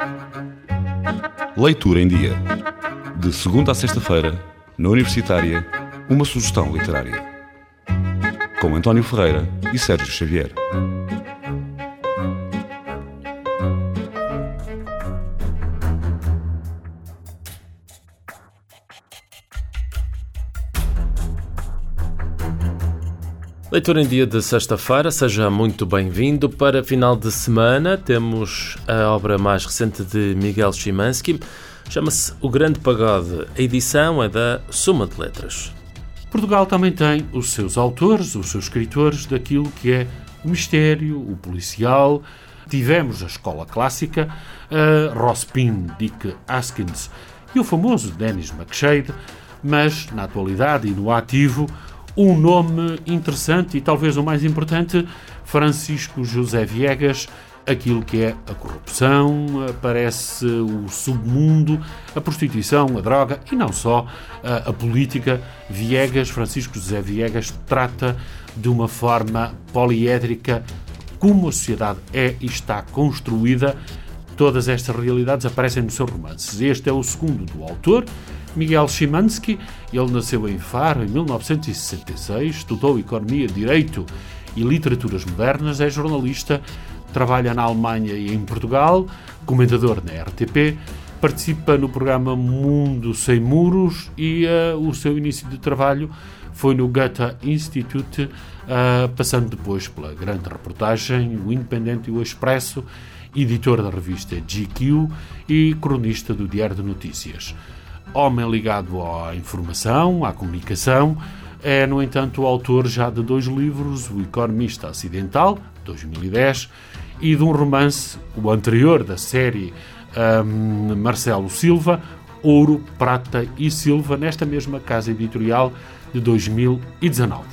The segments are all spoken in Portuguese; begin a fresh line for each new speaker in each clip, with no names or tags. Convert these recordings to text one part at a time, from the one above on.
Leitura em Dia. De segunda a sexta-feira, na Universitária, uma sugestão literária. Com António Ferreira e Sérgio Xavier.
Leitura em Dia de sexta-feira, seja muito bem-vindo. Para final de semana temos a obra mais recente de Miguel Szymanski, chama-se O Grande Pagode. A edição é da Suma de Letras.
Portugal também tem os seus autores, os seus escritores daquilo que é o mistério, o policial. Tivemos a escola clássica, a Rospin, Dick Haskins e o famoso Dennis McShade, mas na atualidade e no ativo, um nome interessante e talvez o mais importante, Francisco José Viegas. Aquilo que é a corrupção, aparece o submundo, a prostituição, a droga e não só a política. Francisco José Viegas trata de uma forma poliédrica como a sociedade é e está construída. Todas estas realidades aparecem nos seus romances. Este é o segundo do autor, Miguel Szymanski. Ele nasceu em Faro em 1966, estudou Economia, Direito e Literaturas Modernas, é jornalista, trabalha na Alemanha e em Portugal, comentador na RTP, participa no programa Mundo Sem Muros e o seu início de trabalho foi no Goethe Institute, passando depois pela grande reportagem, o Independente e o Expresso, editor da revista GQ e cronista do Diário de Notícias. Homem ligado à informação, à comunicação, é, no entanto, o autor já de 2 livros, O Economista Acidental, 2010, e de um romance, o anterior da série Marcelo Silva, Ouro, Prata e Silva, nesta mesma casa editorial de 2019.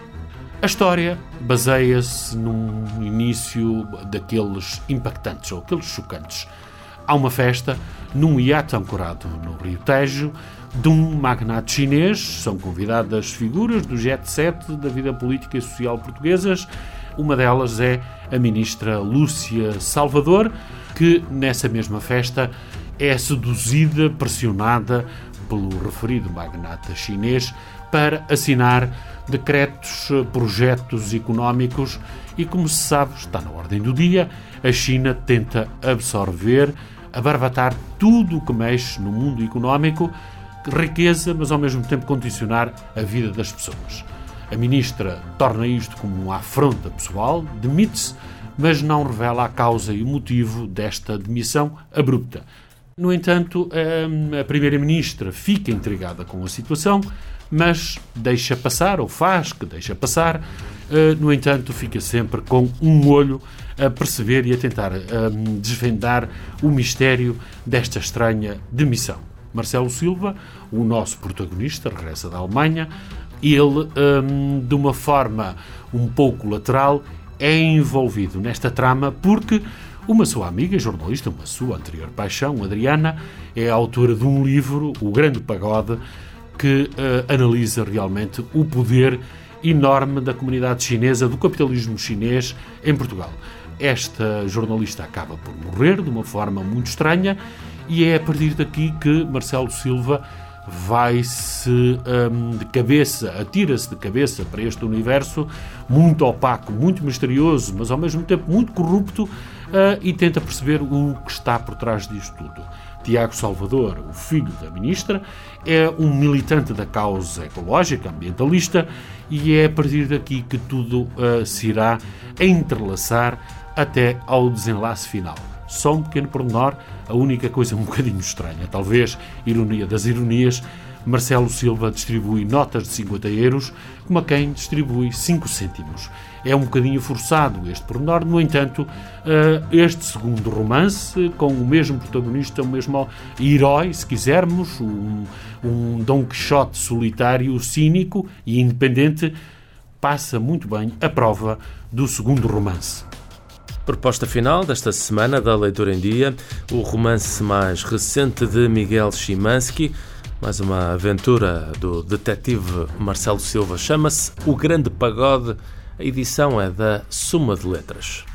A história baseia-se num início daqueles impactantes ou aqueles chocantes. Há uma festa num iate ancorado no Rio Tejo de um magnate chinês. São convidadas figuras do jet set da vida política e social portuguesas. Uma delas é a ministra Lúcia Salvador, que nessa mesma festa é seduzida, pressionada pelo referido magnata chinês para assinar decretos, projetos económicos e, como se sabe, está na ordem do dia, a China tenta absorver, abarbatar tudo o que mexe no mundo económico, riqueza, mas ao mesmo tempo condicionar a vida das pessoas. A ministra torna isto como uma afronta pessoal, demite-se, mas não revela a causa e o motivo desta demissão abrupta. No entanto, a primeira-ministra fica intrigada com a situação, mas deixa passar, ou faz que deixa passar. No entanto, fica sempre com um olho a perceber e a tentar desvendar o mistério desta estranha demissão. Marcelo Silva, o nosso protagonista, regressa da Alemanha. Ele, de uma forma um pouco lateral, é envolvido nesta trama porque uma sua amiga, jornalista, uma sua anterior paixão, Adriana, é autora de um livro, O Grande Pagode, que analisa realmente o poder enorme da comunidade chinesa, do capitalismo chinês em Portugal. Esta jornalista acaba por morrer de uma forma muito estranha e é a partir daqui que Marcelo Silva vai-se de cabeça, atira-se de cabeça para este universo muito opaco, muito misterioso, mas ao mesmo tempo muito corrupto, e tenta perceber o que está por trás disto tudo. Tiago Salvador, o filho da ministra, é um militante da causa ecológica, ambientalista, e é a partir daqui que tudo se irá entrelaçar até ao desenlace final. Só um pequeno pormenor, a única coisa um bocadinho estranha, talvez ironia das ironias, Marcelo Silva distribui notas de 50 euros como a quem distribui 5 cêntimos. É um bocadinho forçado este pormenor, no entanto, este segundo romance, com o mesmo protagonista, o mesmo herói, se quisermos, um Dom Quixote solitário, cínico e independente, passa muito bem a prova do segundo romance.
Proposta final desta semana da Leitura em Dia, o romance mais recente de Miguel Szymanski, mais uma aventura do detetive Marcelo Silva, chama-se O Grande Pagode. A edição é da Suma de Letras.